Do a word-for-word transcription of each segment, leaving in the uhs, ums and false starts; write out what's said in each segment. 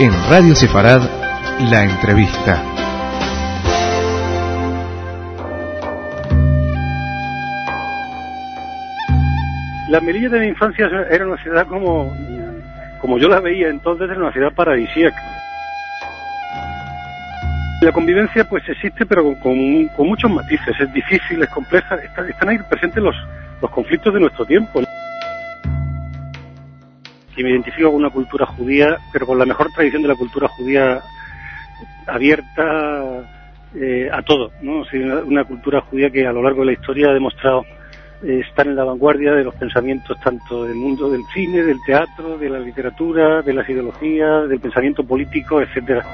En Radio Sefarad, la entrevista. La Melilla de mi infancia era una ciudad como, como yo la veía entonces, era una ciudad paradisíaca. La convivencia pues existe, pero con, con, con muchos matices, es difícil, es compleja, está, están ahí presentes los, los conflictos de nuestro tiempo. Y me identifico con una cultura judía, pero con la mejor tradición de la cultura judía abierta eh, a todo, ¿no? O sea, una, una cultura judía que a lo largo de la historia ha demostrado eh, estar en la vanguardia de los pensamientos tanto del mundo del cine, del teatro, de la literatura, de las ideologías, del pensamiento político, etcétera.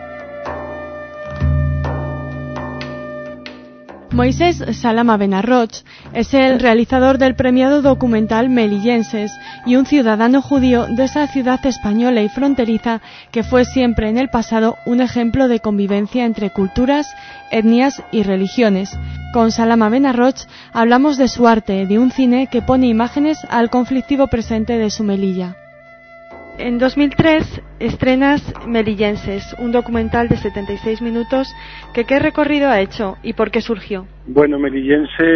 Moisés Salama Benarroch es el realizador del premiado documental Melillenses y un ciudadano judío de esa ciudad española y fronteriza que fue siempre en el pasado un ejemplo de convivencia entre culturas, etnias y religiones. Con Salama Benarroch hablamos de su arte, de un cine que pone imágenes al conflictivo presente de su Melilla. En dos mil tres estrenas Melillenses, un documental de setenta y seis minutos. Que, ¿Qué recorrido ha hecho y por qué surgió? Bueno, Melillenses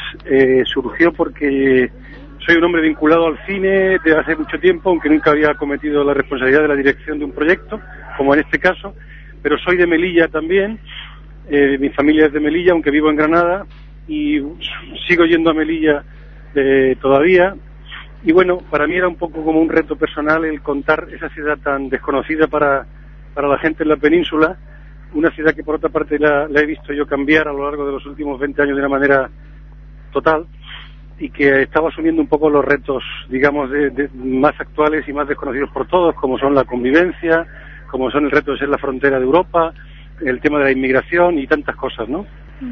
eh, surgió porque soy un hombre vinculado al cine desde hace mucho tiempo, aunque nunca había cometido la responsabilidad de la dirección de un proyecto, como en este caso, pero soy de Melilla también, eh, mi familia es de Melilla, aunque vivo en Granada, y sigo yendo a Melilla eh, todavía. Y bueno, para mí era un poco como un reto personal el contar esa ciudad tan desconocida para, para la gente en la península, una ciudad que por otra parte la, la he visto yo cambiar a lo largo de los últimos veinte años de una manera total y que estaba asumiendo un poco los retos, digamos, de, de, más actuales y más desconocidos por todos, como son la convivencia, como son el reto de ser la frontera de Europa, el tema de la inmigración y tantas cosas, ¿no?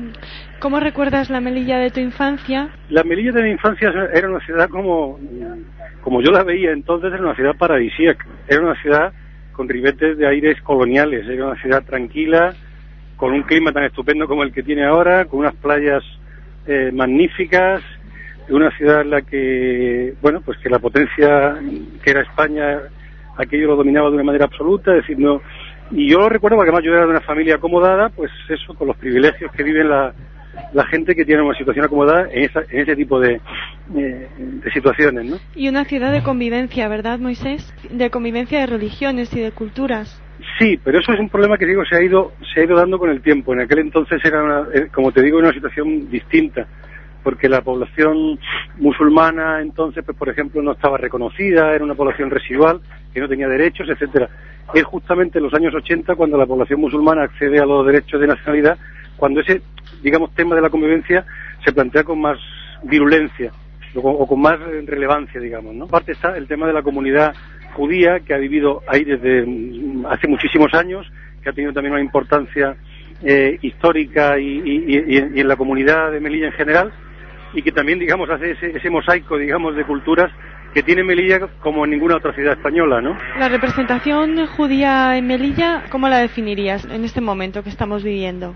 ¿Cómo recuerdas la Melilla de tu infancia? La Melilla de mi infancia era una ciudad como, como yo la veía entonces, era una ciudad paradisíaca. Era una ciudad con ribetes de aires coloniales, era una ciudad tranquila, con un clima tan estupendo como el que tiene ahora, con unas playas eh, magníficas, una ciudad en la que, bueno, pues que la potencia que era España, aquello lo dominaba de una manera absoluta, es decir, no... Y yo lo recuerdo porque además yo era de una familia acomodada, pues eso, con los privilegios que viven la, la gente que tiene una situación acomodada en, esa, en ese tipo de, eh, de situaciones, ¿no? Y una ciudad de convivencia, ¿verdad, Moisés? De convivencia de religiones y de culturas. Sí, pero eso es un problema que digo se ha ido se ha ido dando con el tiempo. En aquel entonces era, una, como te digo, una situación distinta, porque la población musulmana entonces, pues por ejemplo, no estaba reconocida, era una población residual que no tenía derechos, etcétera. Es justamente en los años ochenta cuando la población musulmana accede a los derechos de nacionalidad, cuando ese, digamos, tema de la convivencia se plantea con más virulencia o con, o con más relevancia, digamos, ¿no? Aparte está el tema de la comunidad judía que ha vivido ahí desde hace muchísimos años, que ha tenido también una importancia eh, histórica y, y, y, y en la comunidad de Melilla en general, y que también, digamos, hace ese, ese mosaico, digamos, de culturas que tiene Melilla como en ninguna otra ciudad española, ¿no? La representación judía en Melilla, ¿cómo la definirías en este momento que estamos viviendo?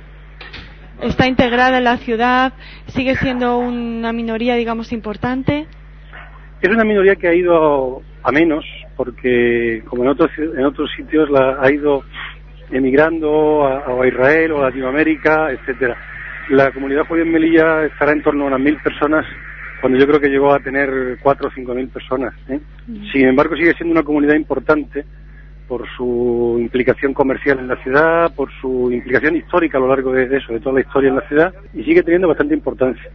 ¿Está integrada en la ciudad? ¿Sigue siendo una minoría, digamos, importante? Es una minoría que ha ido a menos, porque como en otros en otros sitios la ha ido emigrando a, a Israel o a Latinoamérica, etcétera. La comunidad judía en Melilla estará en torno a unas mil personas, cuando yo creo que llegó a tener cuatro o cinco mil personas, ¿eh? Mm. Sin embargo, sigue siendo una comunidad importante por su implicación comercial en la ciudad, por su implicación histórica a lo largo de eso, de toda la historia en la ciudad, y sigue teniendo bastante importancia.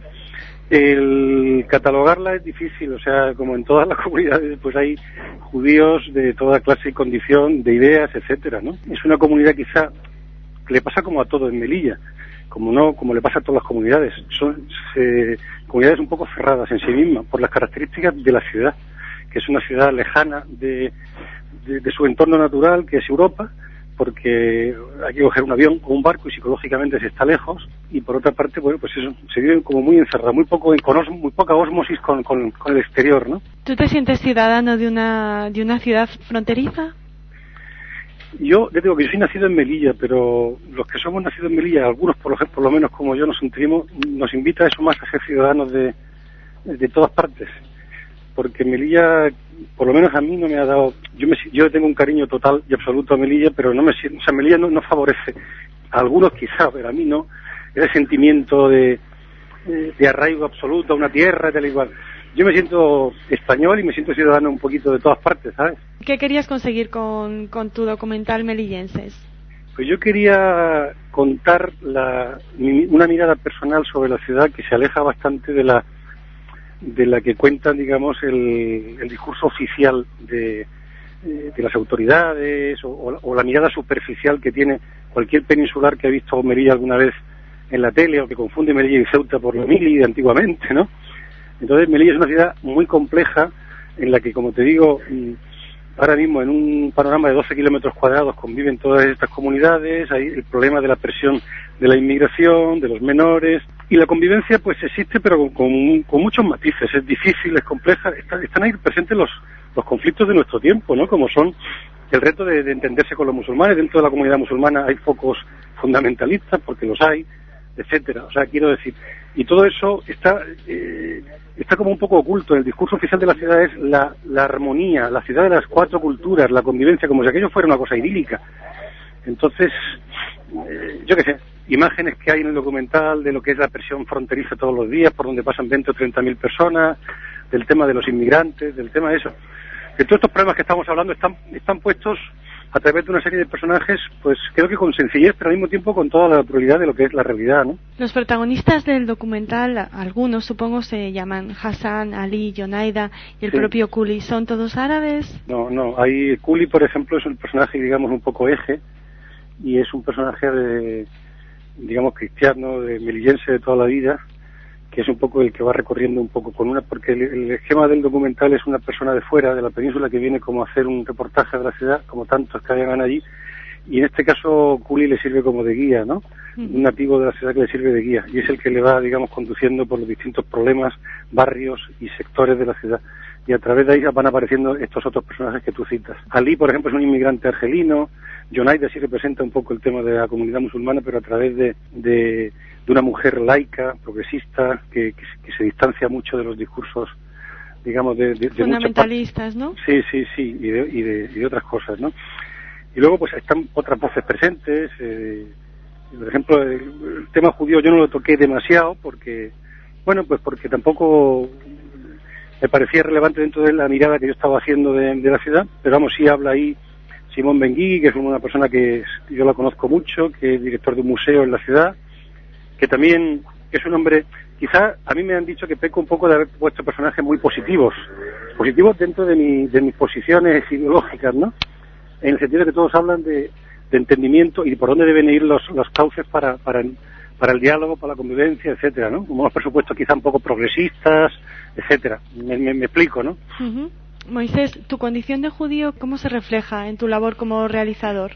El catalogarla es difícil, o sea, como en todas las comunidades, pues hay judíos de toda clase y condición, de ideas, etcétera, ¿no? Es una comunidad quizá que le pasa como a todo en Melilla, como no, como le pasa a todas las comunidades. Son se, comunidades un poco cerradas en sí mismas por las características de la ciudad, que es una ciudad lejana de, de, de su entorno natural, que es Europa, porque hay que coger un avión o un barco y psicológicamente se está lejos, y por otra parte, bueno, pues eso, se vive como muy encerrado, muy poco, con os, muy poca ósmosis con, con, con el exterior, ¿no? ¿Tú te sientes ciudadano de una, de una ciudad fronteriza? Yo, yo digo que yo soy nacido en Melilla, pero los que somos nacidos en Melilla, algunos por lo, por lo menos como yo nos sentimos, nos invita a eso más a ser ciudadanos de, de todas partes. porque Melilla, por lo menos a mí no me ha dado, yo me, yo tengo un cariño total y absoluto a Melilla, pero no me siento, o sea, Melilla no, no favorece, a algunos quizás, pero a mí no, ese sentimiento de, de arraigo absoluto a una tierra, tal igual. Yo me siento español y me siento ciudadano un poquito de todas partes, ¿sabes? ¿Qué querías conseguir con, con tu documental Melillenses? Pues yo quería contar la, una mirada personal sobre la ciudad que se aleja bastante de la de la que cuentan, digamos, el, el discurso oficial de, de las autoridades o, o la mirada superficial que tiene cualquier peninsular que ha visto Melilla alguna vez en la tele o que confunde Melilla y Ceuta por la mili de antiguamente, ¿no? Entonces Melilla es una ciudad muy compleja en la que, como te digo, ahora mismo en un panorama de doce kilómetros cuadrados conviven todas estas comunidades, hay el problema de la presión de la inmigración, de los menores, y la convivencia pues existe pero con, con, con muchos matices, es difícil, es compleja, está, están ahí presentes los, los conflictos de nuestro tiempo, ¿no? Como son el reto de, de entenderse con los musulmanes, dentro de la comunidad musulmana hay focos fundamentalistas, porque los hay, etcétera, o sea, quiero decir, y todo eso está eh, está como un poco oculto. En el discurso oficial de la ciudad es la, la armonía, la ciudad de las cuatro culturas, la convivencia, como si aquello fuera una cosa idílica. Entonces, eh, yo qué sé, imágenes que hay en el documental de lo que es la presión fronteriza todos los días, por donde pasan veinte o treinta mil personas, del tema de los inmigrantes, del tema de eso. Que todos estos problemas que estamos hablando están, están puestos a través de una serie de personajes, pues creo que con sencillez, pero al mismo tiempo con toda la naturalidad de lo que es la realidad, ¿no? Los protagonistas del documental, algunos supongo se llaman Hassan, Ali, Yonaida y el sí. propio Kuli, ¿son todos árabes? No, no, hay Kuli, por ejemplo, es un personaje, digamos, un poco eje, y es un personaje de, digamos, cristiano, de melillense de toda la vida, que es un poco el que va recorriendo un poco con una, porque el, el esquema del documental es una persona de fuera, de la península, que viene como a hacer un reportaje de la ciudad, como tantos que hayan allí, y en este caso Kuli le sirve como de guía, ¿no? Mm. Un nativo de la ciudad que le sirve de guía, y es el que le va, digamos, conduciendo por los distintos problemas, barrios y sectores de la ciudad, y a través de ahí van apareciendo estos otros personajes que tú citas. Ali, por ejemplo, es un inmigrante argelino, Yonaida sí representa un poco el tema de la comunidad musulmana, pero a través de, de, de una mujer laica, progresista, que, que, que se distancia mucho de los discursos, digamos, de, de, de fundamentalistas, ¿no? Sí, sí, sí, y de, y, de, y de otras cosas, ¿no? Y luego, pues, están otras voces presentes. Eh, por ejemplo, el, el tema judío yo no lo toqué demasiado porque, bueno, pues porque tampoco me parecía relevante dentro de la mirada que yo estaba haciendo de, de la ciudad, pero vamos, sí habla ahí Simón Benguí, que es una persona que yo la conozco mucho, que es director de un museo en la ciudad, que también es un hombre, quizá a mí me han dicho que peco un poco de haber puesto personajes muy positivos, positivos dentro de, mi, de mis posiciones ideológicas, ¿no? En el sentido de que todos hablan de, de entendimiento y por dónde deben ir los, los cauces para, para, para el diálogo, para la convivencia, etcétera, ¿no? Como unos presupuestos quizá un poco progresistas, etcétera. Me, me, me explico, ¿no? Uh-huh. Moisés, ¿tu condición de judío cómo se refleja en tu labor como realizador?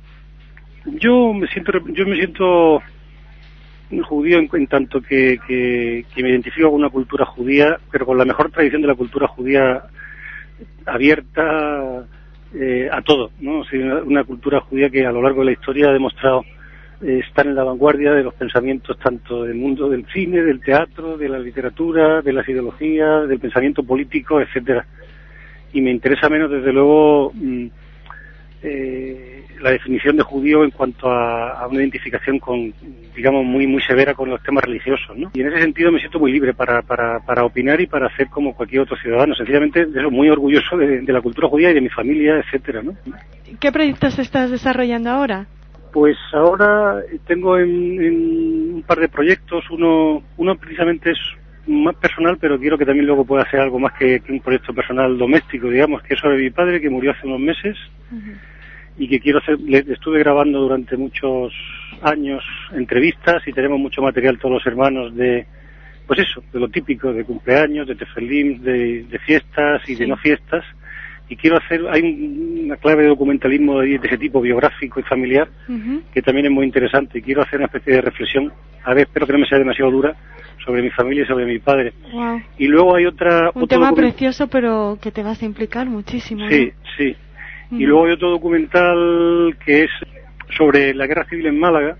Yo me siento, yo me siento judío en, en tanto que, que, que me identifico con una cultura judía, pero con la mejor tradición de la cultura judía abierta eh, a todo, ¿no? O sea, una, una cultura judía que a lo largo de la historia ha demostrado eh, estar en la vanguardia de los pensamientos tanto del mundo del cine, del teatro, de la literatura, de las ideologías, del pensamiento político, etcétera. Y me interesa menos, desde luego, mmm, eh, la definición de judío en cuanto a, a una identificación con, digamos, muy muy severa con los temas religiosos, ¿no? Y en ese sentido me siento muy libre para para, para opinar y para hacer como cualquier otro ciudadano. Sencillamente, de eso, muy orgulloso de, de la cultura judía y de mi familia, etcétera, ¿no? ¿Qué proyectos estás desarrollando ahora? Pues ahora tengo en, en un par de proyectos. Uno, uno precisamente es más personal, pero quiero que también luego pueda ser algo más que, que un proyecto personal doméstico, digamos, que es sobre mi padre, que murió hace unos meses, uh-huh. y que quiero hacer. Le estuve grabando durante muchos años entrevistas y tenemos mucho material todos los hermanos de, pues eso, de lo típico, de cumpleaños, de tefelim, de, de fiestas y sí. de no fiestas, y quiero hacer, hay un, una clave de documentalismo de, de ese tipo, biográfico y familiar, uh-huh. que también es muy interesante, y quiero hacer una especie de reflexión, a ver, espero que no me sea demasiado dura, sobre mi familia y sobre mi padre. Wow. Y luego hay otra... Un tema document... precioso, pero que te vas a implicar muchísimo. Sí, ¿no? sí. Mm. Y luego hay otro documental que es sobre la guerra civil en Málaga,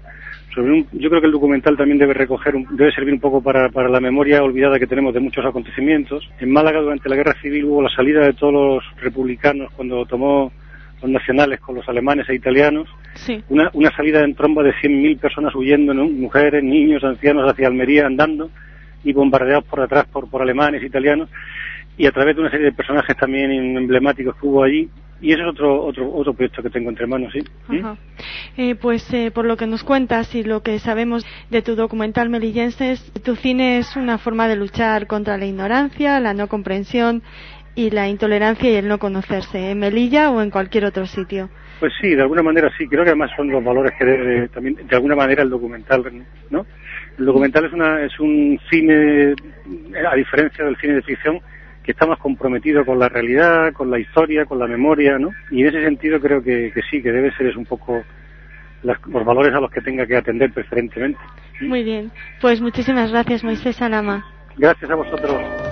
sobre un, yo creo que el documental también debe recoger, un, debe servir un poco para, para la memoria olvidada que tenemos de muchos acontecimientos. En Málaga durante la Guerra Civil hubo la salida de todos los republicanos cuando tomó los nacionales con los alemanes e italianos. Sí. Una, una salida en tromba de cien mil personas huyendo, ¿no? Mujeres, niños, ancianos hacia Almería andando y bombardeados por detrás por, por alemanes, italianos, y a través de una serie de personajes también emblemáticos que hubo allí. Y ese es otro otro otro proyecto que tengo entre manos, sí. Ajá. Eh, pues eh, por lo que nos cuentas y lo que sabemos de tu documental Melillenses, tu cine es una forma de luchar contra la ignorancia, la no comprensión y la intolerancia y el no conocerse, en Melilla o en cualquier otro sitio. Pues sí, de alguna manera sí. Creo que además son los valores que debe también, de alguna manera, el documental, ¿no? El documental es una es un cine, a diferencia del cine de ficción, que está más comprometido con la realidad, con la historia, con la memoria, ¿no? Y en ese sentido creo que, que sí, que debe ser es un poco las, los valores a los que tenga que atender preferentemente. Muy bien, pues muchísimas gracias, Moisés Salama. Gracias a vosotros.